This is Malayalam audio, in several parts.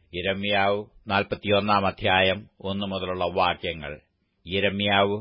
യിരെമ്യാവ് 41 അധ്യായം 1 മുതലുള്ള വാക്യങ്ങൾ. യിരെമ്യാവ്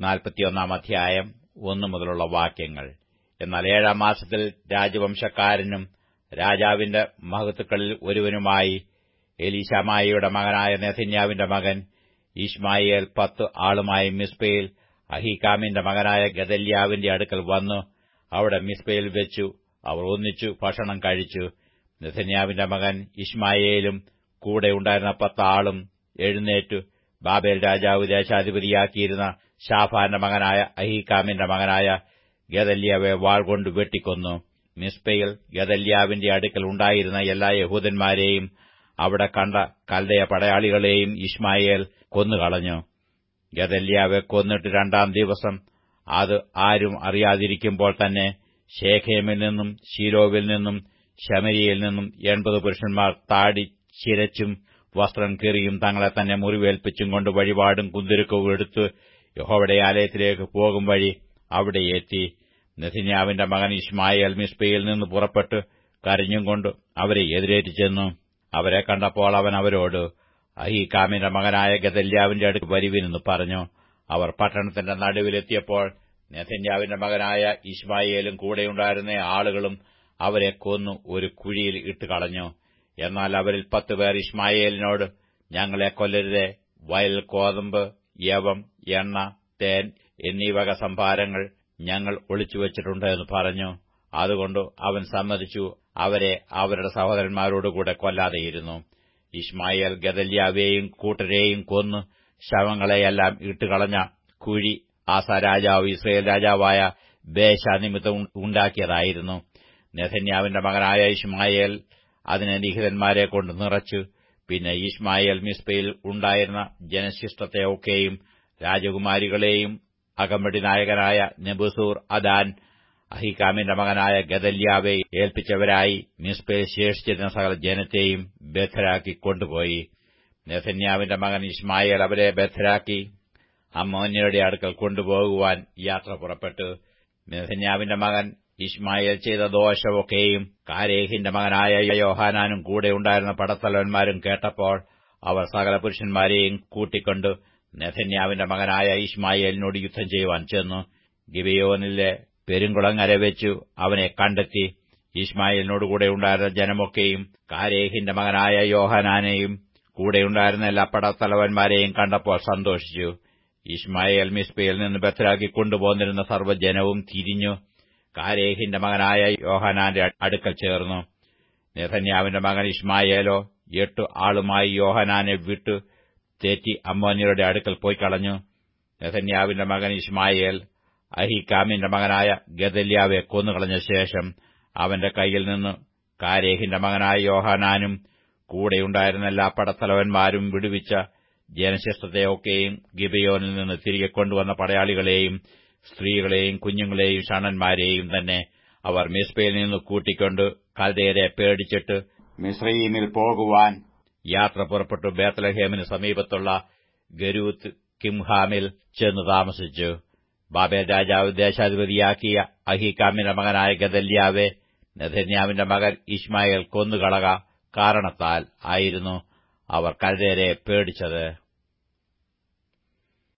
41 അധ്യായം 1 മുതലുള്ള വാക്യങ്ങൾ. എന്നാൽ 7-ാം മാസത്തിൽ രാജവംശക്കാരനും രാജാവിന്റെ മഹത്തുക്കളിൽ ഒരുവനുമായി എലീശാമായിയുടെ മകനായ നെഥന്യാവിന്റെ മകൻ യിശ്മായേൽ 10 ആളുമായി മിസ്പയിൽ അഹീക്കാമിന്റെ മകനായ ഗെദല്യാവിന്റെ അടുക്കൽ വന്നു അവിടെ മിസ്പയിൽ വെച്ചു. അവർ ഒന്നിച്ചു ഭക്ഷണം കഴിച്ചു. നെഥന്യാവിന്റെ മകൻ യിശ്മായേലും കൂടെ ഉണ്ടായിരുന്ന 10 ആളും എഴുന്നേറ്റു ബാബേൽ രാജാവ് ദേശാധിപതിയാക്കിയിരുന്ന ശാഫാന്റെ മകനായ അഹീക്കാമിന്റെ മകനായ ഗെദല്യാവെ വാൾകൊണ്ട് വെട്ടിക്കൊന്നു. മിസ്പയിൽ ഗെദല്യാവിന്റെ അടുക്കൽ ഉണ്ടായിരുന്ന എല്ലാ യഹൂദന്മാരെയും അവിടെ കണ്ട കൽദയ പടയാളികളെയും യിശ്മായേൽ കൊന്നുകളഞ്ഞു. ഗെദല്യാവെ കൊന്നിട്ട് 2-ാം ദിവസം അത് ആരും അറിയാതിരിക്കുമ്പോൾ തന്നെ ശേഖേമിൽ നിന്നും ശീലോവിൽ നിന്നും ശമര്യയിൽ നിന്നും 80 പുരുഷന്മാർ താടി ചിരച്ചും വസ്ത്രം കീറിയും തങ്ങളെ തന്നെ മുറിവേൽപ്പിച്ചും കൊണ്ട് വഴിപാടും കുന്തുരുക്കവും എടുത്ത് യഹോവയുടെ ആലയത്തിലേക്ക് പോകും വഴി അവിടെ എത്തി. നെഥന്യാവിന്റെ മകൻ യിശ്മായേൽ മിസ്പയിൽ നിന്ന് പുറപ്പെട്ട് കരഞ്ഞും കൊണ്ട് അവരെ എതിരേറ്റു ചെന്നു. അവരെ കണ്ടപ്പോൾ അവൻ അവരോട്, അഹീക്കാമിന്റെ മകനായ ഗെദല്യാവിന്റെ അടുത്ത് വരുവിനെന്ന് പറഞ്ഞു. അവർ പട്ടണത്തിന്റെ നടുവിലെത്തിയപ്പോൾ നെഥന്യാവിന്റെ മകനായ യിശ്മായേലും കൂടെയുണ്ടായിരുന്ന ആളുകളും അവരെ കൊന്നു ഒരു കുഴിയിൽ ഇട്ടുകളഞ്ഞു. എന്നാൽ അവരിൽ 10 പേർ യിശ്മായേലിനോട്, ഞങ്ങളെ കൊല്ലരുതേ, വയൽ കോതമ്പ്, യവം, എണ്ണ, തേൻ എന്നീ വക സംഭാരങ്ങൾ ഞങ്ങൾ ഒളിച്ചുവച്ചിട്ടുണ്ട് എന്ന് പറഞ്ഞു. അതുകൊണ്ട് അവൻ സമ്മതിച്ചു അവരെ അവരുടെ സഹോദരന്മാരോടുകൂടെ കൊല്ലാതെയിരുന്നു. യിശ്മായേൽ ഗെദല്യാവെയും കൂട്ടരെയും കൊന്ന് ശവങ്ങളെയെല്ലാം ഇട്ടുകളഞ്ഞ കുഴി ആസാ രാജാവ് ഇസ്രയേൽ രാജാവായ ബേശ നിമിത്തം ഉണ്ടാക്കിയതായിരുന്നു. നെഥന്യാവിന്റെ മകനായ യിശ്മായേൽ അതിനെ ലിഖിതന്മാരെ കൊണ്ട് നിറച്ചു. പിന്നെ യിശ്മായേൽ മിസ്പയിൽ ഉണ്ടായിരുന്ന ജനശിഷ്ടത്തെ ഒക്കെയും രാജകുമാരികളെയും അകമ്പടി നായകനായ നെബൂസൂർ അദാൻ അഹീക്കാമിന്റെ മകനായ ഗെദല്യാവെ ഏൽപ്പിച്ചവരായി മിസ്പയിൽ ശേഷിച്ചിരുന്ന സകല ജനത്തെയും ബദ്ധരാക്കി കൊണ്ടുപോയി. നെഥന്യാവിന്റെ മകൻ യിശ്മായേൽ അവരെ ബദ്ധരാക്കി അമ്മോന്യരുടെ അടുക്കൽ കൊണ്ടുപോകുവാൻ യാത്ര പുറപ്പെട്ടു. നെഥന്യാവിന്റെ മകൻ യിശ്മായേൽ ചെയ്ത ദോഷമൊക്കെയും കാരേഹിന്റെ മകനായ യോഹാനാനും കൂടെ ഉണ്ടായിരുന്ന പടത്തലവന്മാരും കേട്ടപ്പോൾ അവർ സകല പുരുഷന്മാരെയും കൂട്ടിക്കൊണ്ട് നെഥന്യാവിന്റെ മകനായ യിശ്മായേലിനോട് യുദ്ധം ചെയ്യുവാൻ ചെന്നു. ഗിബെയോനിലെ പെരുങ്കുളങ്ങര വെച്ചു അവനെ കണ്ടെത്തി. യിശ്മായേലിനോടുകൂടെ ഉണ്ടായിരുന്ന ജനമൊക്കെയും കാരേഹിന്റെ മകനായ യോഹാനാനെയും കൂടെയുണ്ടായിരുന്ന എല്ലാ പടത്തലവന്മാരെയും കണ്ടപ്പോൾ സന്തോഷിച്ചു. യിശ്മായേൽ മിസ്പയിൽ നിന്ന് ബദ്ധരാക്കി കൊണ്ടുപോന്നിരുന്ന സർവ്വജനവും തിരിഞ്ഞു കാരേഹിന്റെ മകനായ യോഹാനാന്റെ അടുക്കൽ ചേർന്നു. നെഥന്യാവിന്റെ മകൻ യിശ്മായേലോ 8 ആളുമായി യോഹാനാനെ വിട്ടു തെറ്റി അമ്മോന്യരുടെ അടുക്കൽ പോയി കളഞ്ഞു. നെഥന്യാവിന്റെ മകൻ യിശ്മായേൽ അഹീക്കാമിന്റെ മകനായ ഗെദല്യാവെ കൊന്നുകളഞ്ഞ ശേഷം അവന്റെ കൈയിൽ നിന്ന് കാരേഹിന്റെ മകനായ യോഹാനാനും കൂടെയുണ്ടായിരുന്ന എല്ലാ പടത്തലവന്മാരും വിടുവിച്ച ജനശിഷ്ടത്തെയൊക്കെയും ഗിബെയോനിൽ നിന്ന് തിരികെ കൊണ്ടുവന്ന പടയാളികളെയും സ്ത്രീകളെയും കുഞ്ഞുങ്ങളെയും ഷണ്ഡന്മാരെയും തന്നെ അവർ മിസ്പയിൽ നിന്ന് കൂട്ടിക്കൊണ്ട് കൽദയരെ പേടിച്ചിട്ട് മിസ്രയീമിൽ പോകുവാൻ യാത്ര പുറപ്പെട്ടു ബേത്ത്ലേഹേമിന് സമീപത്തുള്ള ഗരൂത്ത് കിംഹാമിൽ ചെന്നു താമസിച്ചു. ബാബേൽ രാജാവ് ദേശാധിപതിയാക്കിയ അഹീക്കാമിന്റെ മകനായ ഗെദല്യാവെ നെഥന്യാവിന്റെ മകൻ യിശ്മായേൽ കൊന്നുകളക കാരണത്താൽ ആയിരുന്നു അവർ കൽദയരെ പേടിച്ചത്.